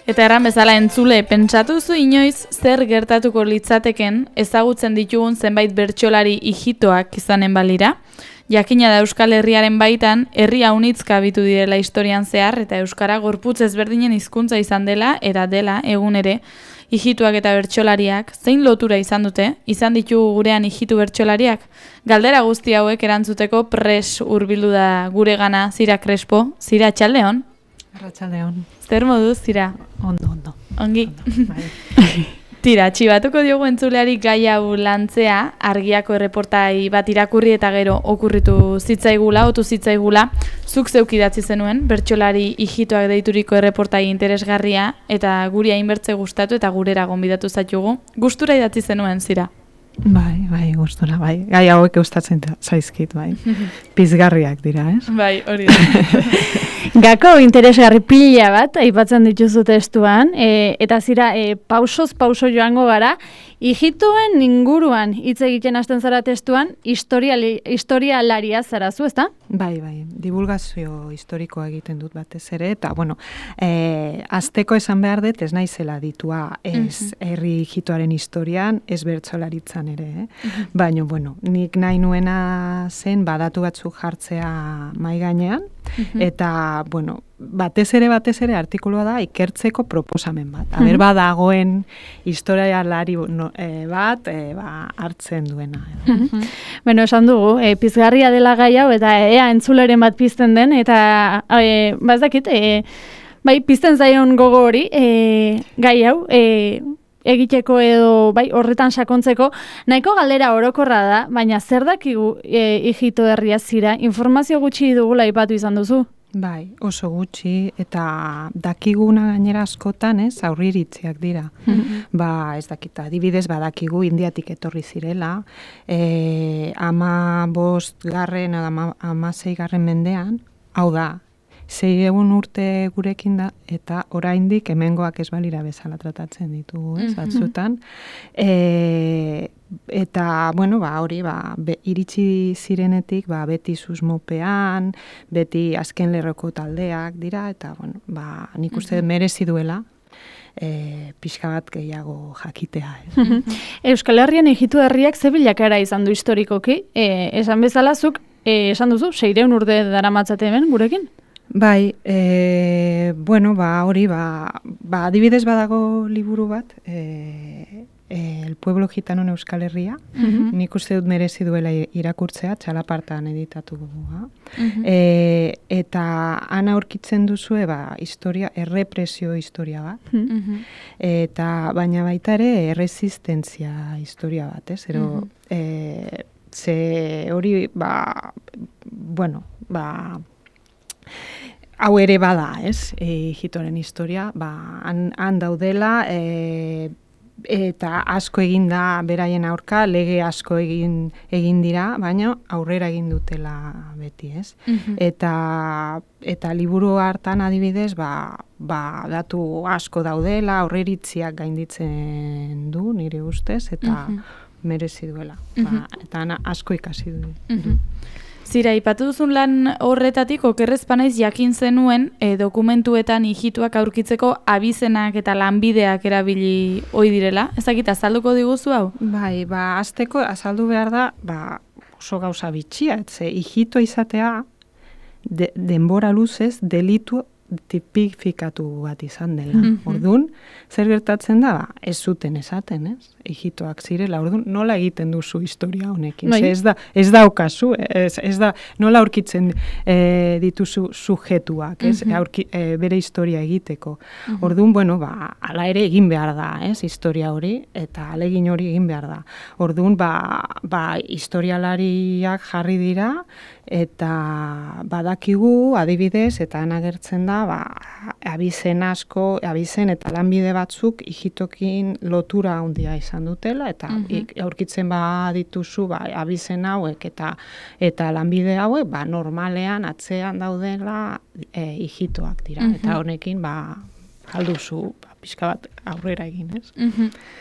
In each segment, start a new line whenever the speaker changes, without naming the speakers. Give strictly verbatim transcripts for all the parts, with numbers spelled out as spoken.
Eta erran bezala entzule, pentsatuzu inoiz zer gertatuko litzateken ezagutzen ditugun zenbait bertsolari ijitoak izanen balira? Jakina da Euskal Herriaren baitan, herri haunitz kabitu direla historian zehar eta Euskara gorputz ezberdinen hizkuntza izan dela eta dela egun ere, ijituak eta bertsolariak zein lotura izan dute, izan ditugu gurean ijitu bertsolariak? Galdera guzti hauek erantzuteko pres hurbildu da guregana Zira Crespo, Zira Atxaldeon?
Arratsaldeon.
Zer moduz, Zira?
Ondo, ondo.
Ongi.
Ondo, bai.
Tira, txibatuko diogu entzuleari gai hau lantzea, argiako erreportai bat irakurri eta gero okurritu zitzaigula, otu zitzaigula, zuk zeuk idatzi zenuen, bertsolari ijitoak deituriko erreportai interesgarria, eta guri hainbertze gustatu eta gurera gonbidatu zaitugu. Gustura idatzi zenuen, Zira?
Bai, bai, gustura, bai. Gai hauek gustatzen zaizkit, bai. Pizgarriak dira, ez?
Bai, hori da.
Gako interesgarri pila bat, aipatzen dituzu testuan, e, eta Zira, e, pausoz pauso joango gara, ijitoen inguruan hitz egiten hasten zara testuan, historiali, historialaria zarazu, ezta?
Bai, bai, divulgazio historikoa egiten dut batez ere, eta, bueno, e, azteko esan behar dut, ez naizela ditua ez herri ijitoaren historian, ez bertsolaritzan ere, eh? Uh-huh. Baina, bueno, nik nahi nuena zen badatu batzuk jartzea mai gainean, uh-huh. eta, bueno, batez ere, batez ere, artikulua da ikertzeko proposamen bat. Uh-huh. Aber badagoen historialari no, e, bat e, ba, hartzen duena.
Uh-huh. Bueno, esan dugu, e, pizgarria dela gai hau, eta ea entzuleren bat pizten den, eta e, bazakit, e, bai, pizten zaion gogo hori, e, gai hau, e, egiteko edo bai horretan sakontzeko, nahiko galdera orokorra da, baina zer dakigu e, ijito herria Zira, informazio gutxi dugula aipatu izan duzu?
Bai, oso gutxi, eta dakiguna gainera askotan, ez, aurriritziak dira. Mm-hmm. Ba, ez dakita, adibidez badakigu Indiatik etorri zirela, e, ama bost garren, ama, ama sei garren mendean, hau da, sei egun urte gurekin da, eta oraindik hemengoak ez balira bezala tratatzen ditugu, ez, batzutan. E, eta, bueno, ba, hori, ba, be, iritsi zirenetik, ba, beti susmopean, beti azken lerroko taldeak dira, eta, bueno, ba, nik uste merezi duela, e, pixka bat gehiago jakitea. Eh?
Euskal Herrian ijitu herriak ze bilakaera izan du historikoki, e, esan bezalazuk, e, esan duzu, seireun urte daramatzate hemen gurekin?
Bai, e, bueno, ba, hori, ba, ba, adibidez badago liburu bat, e, e, El pueblo gitano en Euskal Herria, uh-huh. nik uste dut merezi duela irakurtzea, txalapartan editatu dugu. Uh-huh. E, eta han aurkitzen duzue, ba, historia, errepresio historia bat, uh-huh. eta baina baita ere erresistentzia historia bat, ez? Ero, uh-huh. e, ze hori, ba, bueno, ba, hau ere bada, ez, e, ijitoren historia, ba, han, han daudela, e, eta asko egin da beraien aurka, lege asko egin, egin dira, baina aurrera egin dutela beti, ez. Mm-hmm. Eta, eta liburu hartan adibidez, ba, ba, datu asko daudela, aurreritziak gainditzen du, nire ustez, eta mm-hmm. merezi duela. Mm-hmm. Ba, eta asko ikasi du. Mm-hmm.
Zira, ipatu duzun lan horretatik okerrezpanaiz jakin zenuen e, dokumentuetan ijituak aurkitzeko abizenak eta lanbideak erabili ohi direla. Ezakit, azalduko diguzu hau?
Bai, ba, azteko azaldu behar da, ba, oso gauza bitxia, ze ijito izatea de, denbora luzez delitu tipifikatu bat izan dela. Mm-hmm. Orduan, zer gertatzen da, ba, ez zuten esaten, ez? Ijitoak zirela, orduan, nola egiten duzu historia honekin? Bai. Ez da, ez da okazu, ez, ez da, nola aurkitzen e, dituzu sujetuak, ez? Mm-hmm. Aurki, e, bere historia egiteko. Mm-hmm. Orduan, bueno, ba, ala ere egin behar da, ez? Historia hori, eta alegin hori egin behar da. Orduan, ba, ba, historialariak jarri dira, eta badakigu, adibidez, eta anagertzen da, ba, abizen asko, abizen eta lanbide batzuk ijitokin lotura handia izan dutela, eta mm-hmm. aurkitzen ba dituzu ba, abizen hauek eta eta lanbide hauek ba, normalean atzean daudela e, ijitoak dira. Mm-hmm. Eta honekin ba, alduzu ba, pixka bat aurrera egin, ez?
Mm-hmm.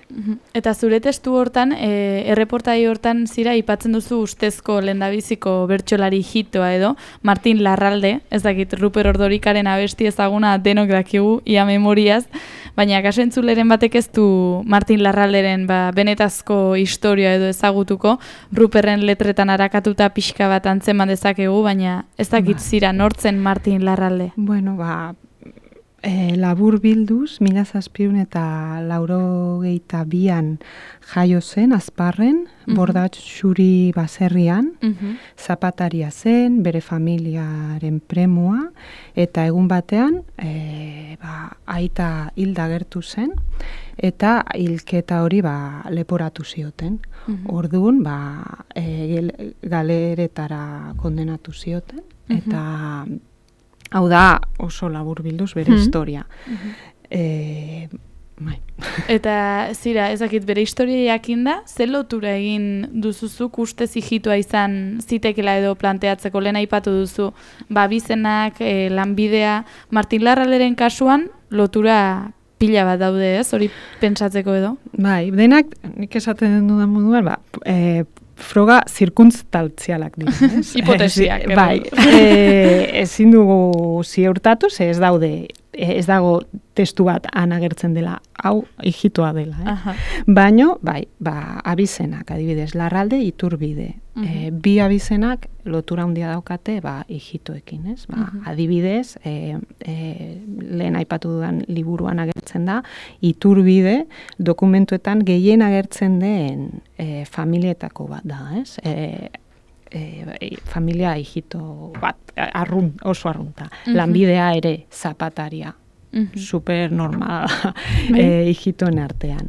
Eta zure testu hortan, e, erreportai hortan zira aipatzen duzu ustezko lehendabiziko bertsolari hitoa edo, Martin Larralde, ez dakit Ruper Ordorikaren abesti ezaguna denok dakigu, ia memoriaz, baina kaso entzuleren batek ez du Martin Larralderen ba, benetazko historia edo ezagutuko, Ruperren letretan arakatuta pixka bat antzeman dezakegu, baina ez dakit zira nortzen Martin Larralde.
Bueno, ba, E, labur bilduz, mila zazpiehun eta laurogeita bian jaio zen, Azparren, mm-hmm. Bordatxuri baserrian, mm-hmm. zapataria zen, bere familiaren premua, eta egun batean, e, ba, aita hilda gertu zen, eta hilketa hori ba, leporatu zioten. Mm-hmm. Orduan, ba, e, galeretara kondenatu zioten, mm-hmm. eta hau da oso labur bilduz bere mm-hmm. historia. Mm-hmm. E, bai.
Eta zira, ezakit bere historia jakinda, ze lotura egin duzuzuk ustez hijitua izan zitekela edo planteatzeko lehen aipatu duzu, ba bizenak, e, lanbidea, Martin Larralderen kasuan lotura pila bat daude, ez? Hori pentsatzeko edo?
Bai, denak, nik esaten dudan moduan, ba, e, froga zirkuntztaltzialak dira, ez?
Hipotesiak.
E, bai, e, ezin dugu ziurtatu, ze ez daude, ez dago testu bat anagertzen dela, hau hijitoa dela. Eh? Baino, bai, ba, abizenak, adibidez, Larralde, Iturbide. Uh -huh. e, bi abizenak lotura handia daukate, ba, hijitoekin, ez? Ba, uh -huh. Adibidez, e, e, lehen aipatu dudan liburuan agertzen da, Iturbide dokumentuetan gehien agertzen den e, familietako bat da, ez? E, e, familia hijito bat, arrun, oso arrunta. Uh -huh. Lanbidea ere zapataria. Uh-huh. Super normala e, hijitoen artean.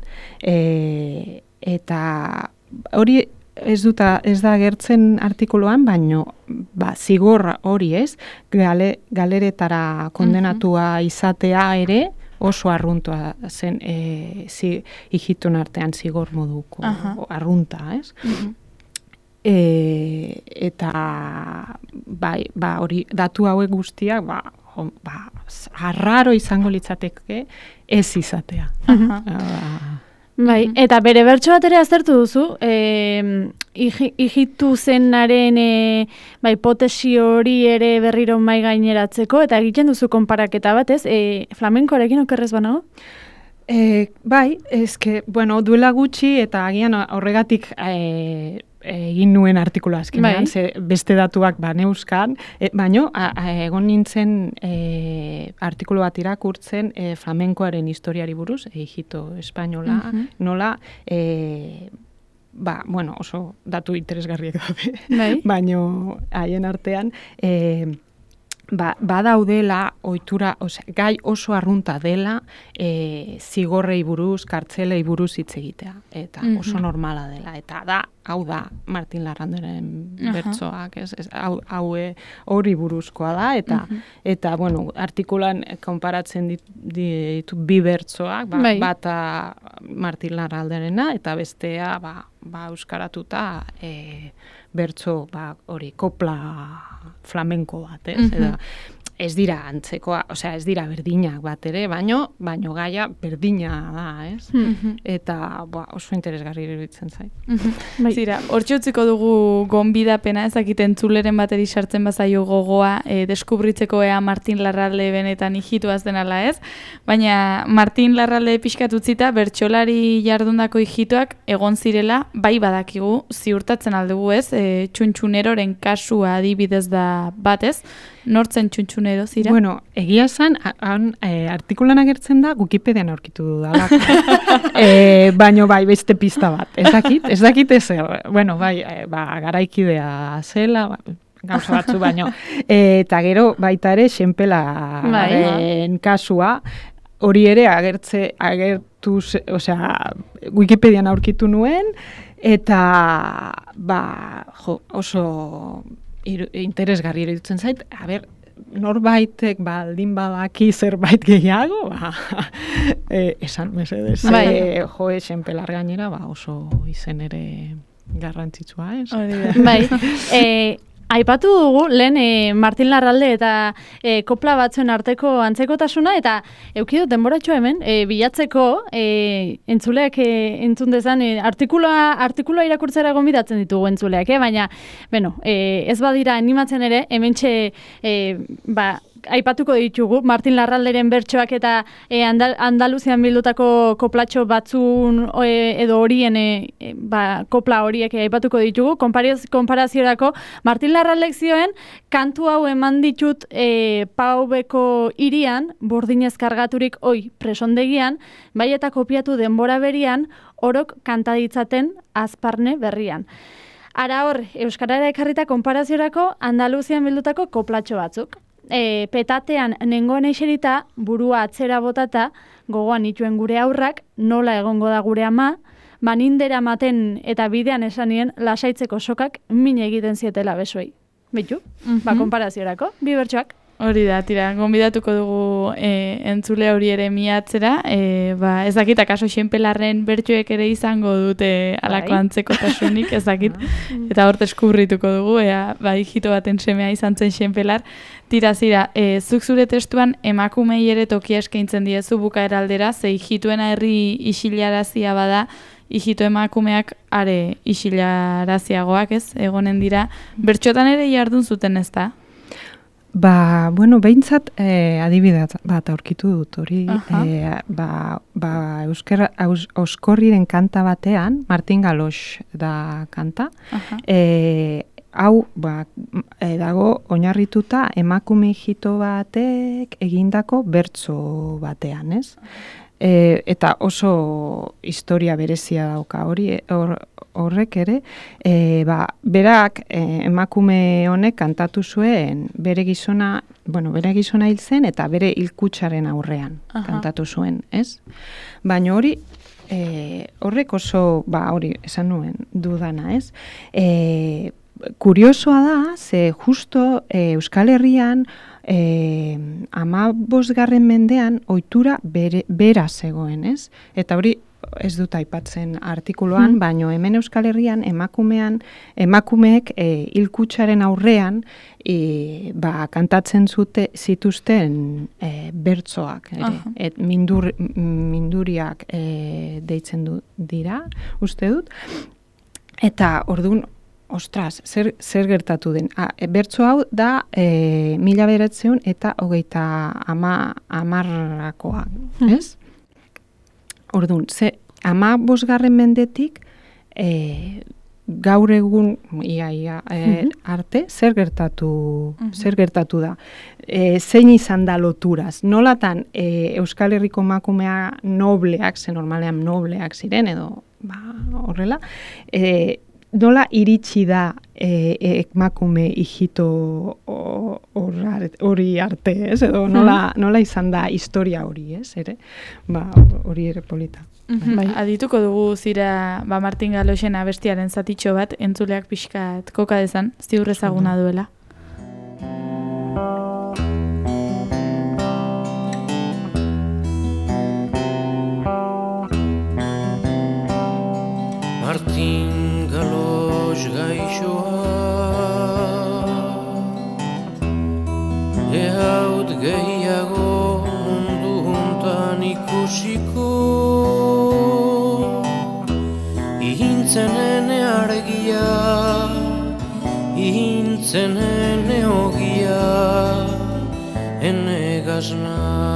E, eta hori ez duta ez da agertzen artikuluan, baino ba, zigor hori ez, gale, galeretara kondenatua uh-huh. izatea ere oso arruntua zen e, zi, hijitoen artean zigor moduko uh-huh. arrunta, ez? Uh-huh. E, eta bai, ba, hori datu hauek guztiak ba, on, ba, arraro izango litzateke ez izatea. Uh-huh. uh,
bai, uh-huh. Eta bere bertso bat ere aztertu duzu, e, hijitu zenaren e, ba, hipotesi hori ere berriro mai gaineratzeko, eta egiten duzu konparaketa bat, ez? E, flamenkoarekin okerrez banago?
E, bai, ezke, bueno, duela gutxi eta agian horregatik e, egin nuen artikula azkenean, bai. Ze beste datuak ba neuzkan, e, baino a, a, egon nintzen e, artikulu bat irakurtzen e, flamenkoaren historiari buruz, e, hijito espainola, uh-huh. nola, e, ba, bueno, oso datu interesgarriak daude, bai. Baino haien artean, e, Ba, badaudela ohitura, osea, gai oso arrunta dela e, zigorrei buruz, kartzelei buruz hitz egitea. Eta mm-hmm. oso normala dela. Eta da, hau da, Martin Larralderen uh-huh. bertsoak, ez, ez, hau, hau hori buruzkoa da. Eta, uh-huh. eta bueno, artikulan konparatzen ditu, ditu bi bertsoak, ba, bai. Bata Martin Larralderena, eta bestea, ba, ba euskaratuta, e, bertso, ba, hori, kopla flamenko bat, ez? Uh-huh. Eta ez dira antzekoa, osea, ez dira berdinak bat ere, baino, baino gaia berdina da, ez? Uh-huh. Eta, ba, oso interesgarri iruditzen zait.
Uh-huh. Bai. Zira, hortxe utziko dugu gonbidapena, ezakiten entzuleren bateri sartzen bazaio gogoa, e, deskubritzeko ea Martin Larralde benetan hijituaz denala, ez? Baina Martin Larralde pixkat utzita, bertsolari jardundako hijituak egon zirela, bai badakigu, ziurtatzen aldugu, ez? E, txuntxuneroren kasua adibidez da batez, nortzen txuntxunero zira?
Bueno, egia esan, han e, artikulan agertzen da, Wikipedian aurkitu dudalak. e, baino bai, beste pista bat. Ez dakit, ez dakit ez, bueno, bai, e, ba, garaikidea zela, ba, gauza batzu baino. E, eta gero, baita ere, Xenpelaren kasua, hori ere agertze, agertu, osea, Wikipedian aurkitu nuen, eta, ba, jo, oso interesgarri iruditzen zait, a ber, norbaitek baldin badaki zerbait gehiago, ba, e, esan mesedez, bai. e, jo, Xenpelar gainera, ba, oso izen ere garrantzitsua, ez?
Bai, e, Aipatu dugu, lehen e, Martin Larralde eta e, kopla batzuen arteko antzekotasuna, eta eukidot denboratxo hemen, e, bilatzeko, e, entzuleak e, entzun dezan, e, artikuloa, artikuloa irakurtzera gonbidatzen ditugu entzuleak, eh? Baina, bueno, e, ez badira animatzen ere, hementxe, e, ba, aipatuko ditugu, Martin Larralderen bertsoak eta e, Andal Andaluzian bildutako koplatxo batzun e, edo horien e, e, ba, kopla horiek aipatuko ditugu. Konparaziorako, Martin Larraldek zioen, kantu hau eman ditut e, Paubeko hirian, burdinez kargaturik oi presondegian, bai eta kopiatu denbora berian, orok kanta ditzaten azparne berrian. Ara hor, Euskarara ekarrita konparaziorako Andaluzian bildutako koplatxo batzuk. E, petatean nengoen eserita, burua atzera botata, gogoan ituen gure aurrak, nola egongo da gure ama, manindera maten eta bidean esanien lasaitzeko sokak min egiten zietela besoei. Bitu? Mm-hmm. Ba, konparaziorako, bi bertsoak.
Hori da, tira, gonbidatuko dugu e, entzule hori ere miatzera, e, ba, ez dakit, akaso xenpelarren bertsoek ere izango dute alako antzekotasunik, ez dakit, eta hor deskubrituko dugu, ea, ba, hijito baten semea izan zen xenpelar. Tira, zira, e, zuk zure testuan emakumei ere tokia eskaintzen diezu bukaera aldera, ze hijituena herri isilarazia bada, hijito emakumeak are isilaraziagoak, ez, egonen dira, bertxotan ere jardun zuten ez da?
Ba, bueno, behintzat eh, adibidez bat aurkitu dut hori, eh, ba, ba Euskara, aus, Oskorriren kanta batean, Martin Galox da kanta, eh, hau ba, e, dago oinarrituta emakume hijito batek egindako bertso batean, ez? E, eta oso historia berezia dauka hori, hor, horrek ere, e, ba, berak e, emakume honek kantatu zuen bere gizona, bueno, bere gizona hil zen eta bere hilkutxaren aurrean Aha. kantatu zuen, ez? Baina hori, e, horrek oso, ba, hori, esan nuen dudana, ez? E, kuriosoa da, ze justo e, Euskal Herrian, E, ama bosgarren mendean ohitura bere, bera zegoen, ez? Eta hori ez dut aipatzen artikuluan, hmm. baino hemen Euskal Herrian emakumean, emakumeek e, hilkutxaren aurrean e, ba, kantatzen zute zituzten e, bertsoak, ere. Et mindur, minduriak e, deitzen du dira, uste dut. Eta orduan, ostras, zer, zer gertatu den. Ah, e, bertso hau da e, mila bederatziehun eta hogeita ama, amarrakoa, ez? Orduan, ze, ama bosgarren mendetik e, gaur egun ia, ia, e, arte, zer gertatu, zer gertatu da. E, zein izan da loturaz. Nolatan e, Euskal Herriko emakumea nobleak, ze normalean nobleak ziren, edo ba, horrela, e, nola iritsi da e, emakume hijito hori arte, ez? Edo nola, nola izan da historia hori, ez? Ere? Ba, hori ere polita.
Mm-hmm. Bai. Adituko dugu zira ba, Martin Galoxen abestiaren zatitxo bat, entzuleak pixkat koka dezan, ziur ezaguna duela.
Martin Galox gaixoa ehaut gehiago mundu hontan ikusiko ihintzen ene argia ihintzen ene ogia ene gazna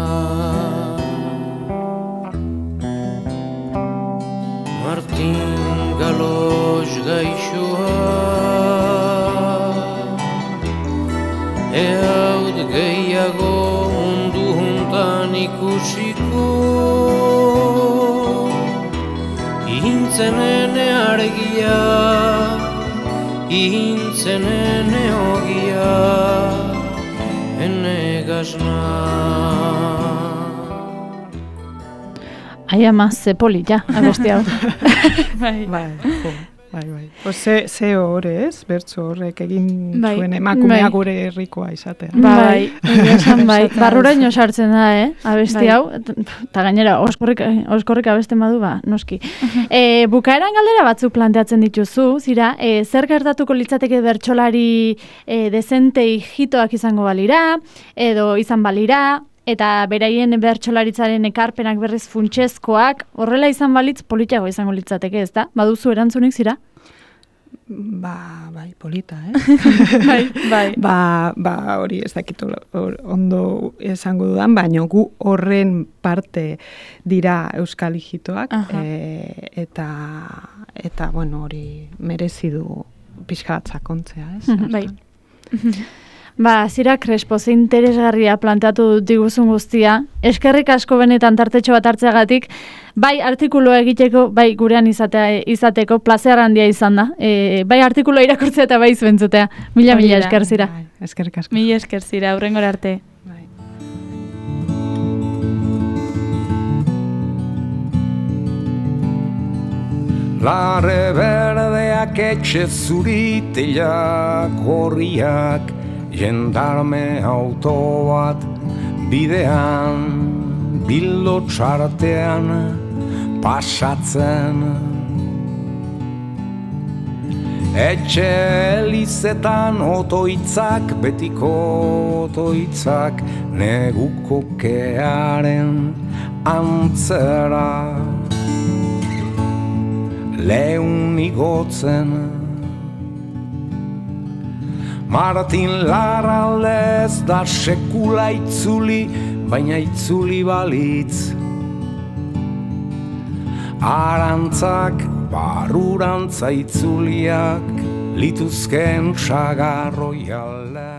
Martin Galox gaixoa ehaut gehiago mundu hontan ikusiko ihintzen ene argia ihintzen ene ogia ene gazna
Ai ama, ze polita, abesti hau.
Bai, bai, jo. Bai, bai. Pues ze, ze horre, ez? Bertso horrek egin
Bai,
zuen emakumea
bai.
gure herrikoa izatea.
Bai, egia esan bai. Barruraino sartzen da, eh? Abesti
Bai.
hau, eta gainera oskorrik, oskorrik abesten badu, ba, noski. E, bukaeran galdera batzuk planteatzen dituzu, zira, e, zer gertatuko litzateke bertsolari e, dezente hijitoak izango balira, edo izan balira, eta beraien bertsolaritzaren ekarpenak berriz funtsezkoak, horrela izan balitz politiago izango litzateke, ez da? Baduzu erantzunik zira?
Ba, bai, polita, eh?
Bai, bai.
Ba, ba hori ez dakit hor- ondo esango dudan, baina gu horren parte dira euskal hijitoak,
Aha.
e, eta, eta, bueno, hori merezi du pixka bat sakontzea, ez?
Bai.
Ba, zira Crespo, ze interesgarria planteatu diguzun guztia. Eskerrik asko benetan tartetxo bat hartzeagatik, bai artikuloa egiteko, bai gurean izatea, izateko, plazer handia izan da. E, bai artikuloa irakurtzea eta bai zuentzutea. Mila,
Hori
mila
da.
esker zira.
Bai, eskerrik asko.
Mila esker zira, hurrengora arte.
Bai.
Larre berdeak etxe zuriteak gorriak, jendarme auto bat bidean, bildo txartean pasatzen. Etxe elizetan otoitzak, betiko otoitzak, neguko kearen antzera. Leun igotzen Martin Larraldez da sekula itzuli, baina itzuli balitz. Arantzak barurantza itzuliak lituzken sagarroi alde.